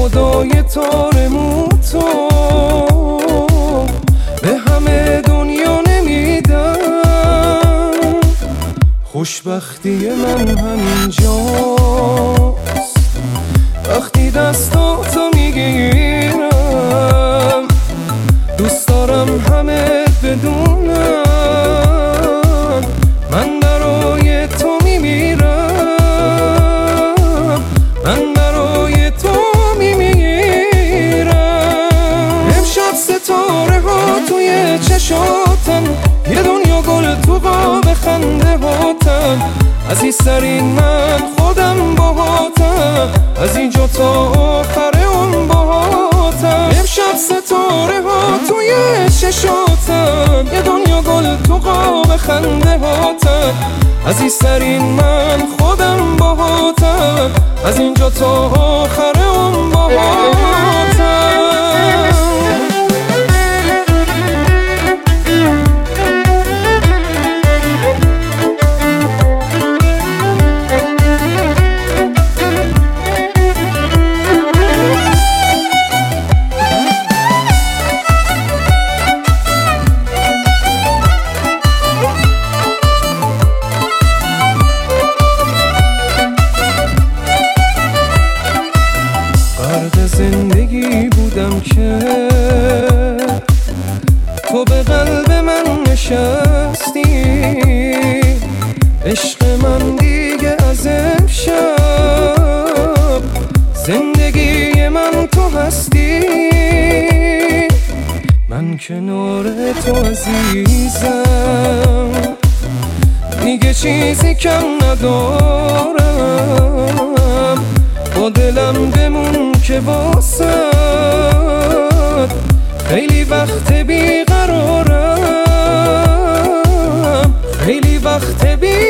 خدای تارمو تو به همه دنیا نمیدم. خوشبختی من همینجاست وقتی دستاتو میگیرم. دوست دارم همه بدونم من برای تو میمیرم، من برای تو میمیرم. امشب ستاره ها توی چشاتن، یه دنیا گل تو قاب خنده هاتن. عزیزترین من خودم باهاتم، از اینجا تا آخر اون باهاتم. امشب ستاره ها توی چشاتن، یه دنیا گل تو قاب خنده هاتن. عزیزترین من خودم باهاتم، از اینجا تا آخر اون باهاتم. زندگی بودم که تو به قلب من نشستی. عشق من دیگه از امشب زندگی من تو هستی. من کنار تو عزیزم، دیگه چیزی کم ندارم. با دلم بمون که واسه خیلی وقت بیقرارم، خیلی وقت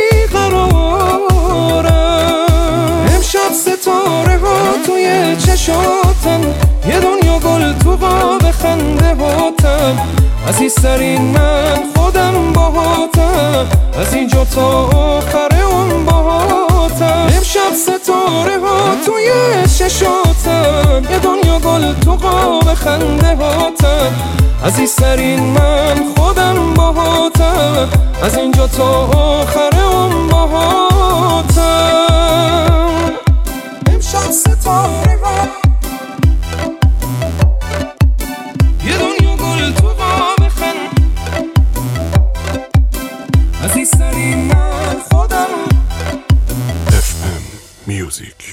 بیقرارم. امشب ستاره ها توی چشاتن، یه دنیا گل تو قاب خنده هاتن. عزیزترین من خودم باهاتم، از اینجا تا آخر اون باهاتم. امشب ستاره ها توی چشاتن، یه دنیا گل تو قاب خنده هاتن. عزیزترین من خودم باهاتم، از اینجا تا آخر اون باهاتم. امشب ستاره ها یه دنیا گل تو قاب خنده، عزیزترین من خودم. FM Music.